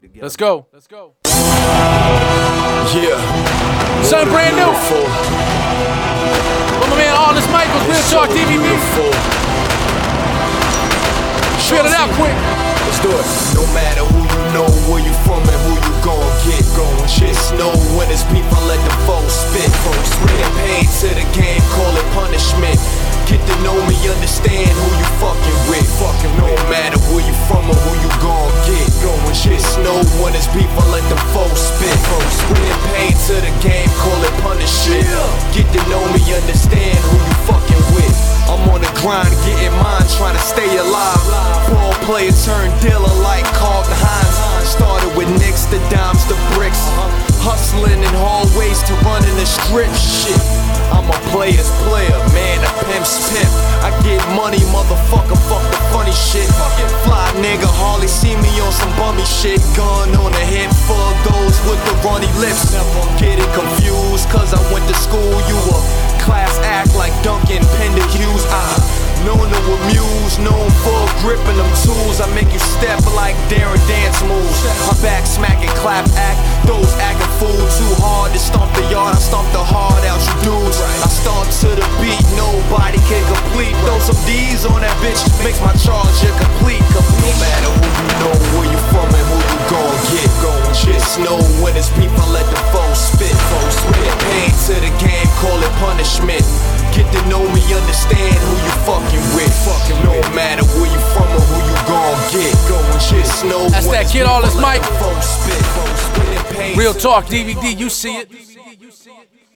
Let's go. Yeah. Something brand new. With my man Arliss Michaels, Real Talk DVD. Feel it out quick. Let's do it. No matter who you know, where you from, and who you gon' get. Just know when it's beef, I let the foes spit. Getting paid to the game, call it punishment. Get to know me, understand who you fucking with. No matter where you from or who you gon' get. Just know when it's beef, I let the foes spit. Getting paid to the game, call it punishment. Get to know me, understand who you fucking with. I'm on the grind, getting mine, trying to stay alive. Ball player turned dealer like Carlton Hines. Started with nicks, the dimes, the bricks. Hustling in hallways to running the strip. Shit, I'm a player's player, man, a pimp's pimp. I get money, motherfucker, fuck the funny shit. Fly nigga, hardly see me on some bummy shit. Gun on the hip for those with the runny lips. Get it confused, cause I went to school. You a class act like Duncan Pender Hughes. Known to amuse, known for gripping them tools. I make you step like Darren dance moves. I'm back smacking, clap act. Those acting fool too hard to stomp the yard. I stomp the hard out you dudes. I stomp to the beat, nobody can complete. Throw some D's on that bitch, makes my charge complete. No matter who you know, where you from, and who you gon' get. Just know when it's people, let the foes spit. Get paid to the game, call it punishment. Get to know me, understand who you fucking with. No matter where you from or who you gon' get. Just know that's that kid Arliss Mike. Spit. Real Talk DVD, you see it.